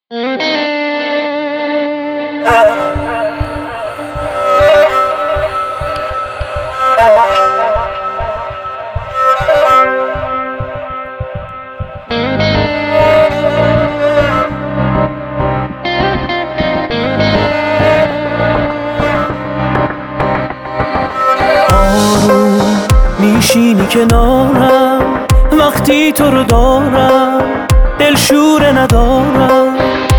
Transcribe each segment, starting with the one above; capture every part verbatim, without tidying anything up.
میشینی کنارم وقتی تو رو دارم، دلشوره ندارم،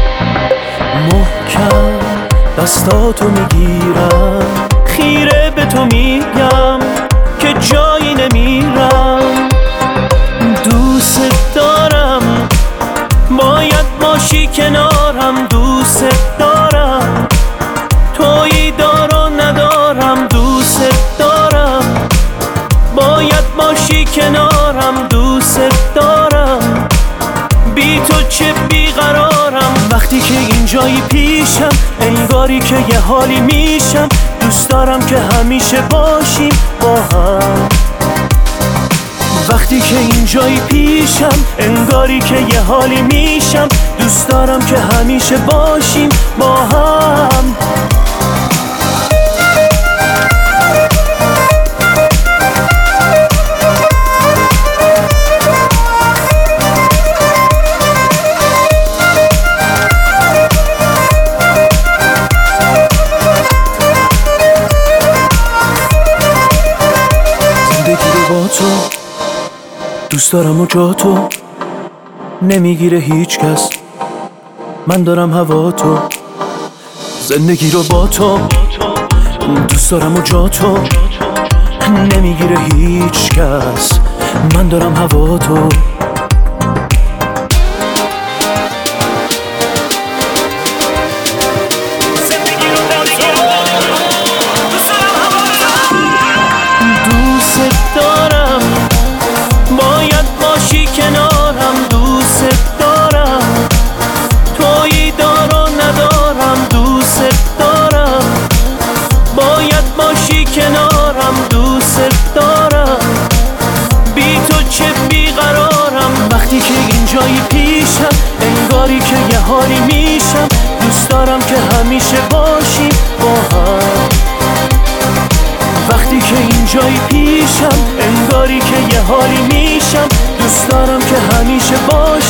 محکم دستاتو میگیرم، خیره به تو میگم که جایی نمیرم. دوست دارم باید باشی کنارم، دوست دارم تویی دار و ندارم، دوست دارم باید باشی کنارم، دوست دارم بی تو چه بیقرارم. وقتی که اینجایی پیشم انگاری که یه حالی میشم، دوست دارم که همیشه باشیم با هم. وقتی که اینجایی پیشم انگاری که یه حالی میشم، دوست دارم که همیشه باشیم با هم. دوست دارم و جا تو نمیگیره هیچ کس، من دارم هوا تو، زندگی رو با تو. دوست دارم و جا تو نمیگیره هیچ کس، من دارم هوا تو. وقتی که اینجایی پیشم انگاری که یه حالی میشم، دوست دارم که همیشه باشیم با هم. وقتی که اینجایی پیشم انگاری که یه حالی میشم، دوست دارم که همیشه باشیم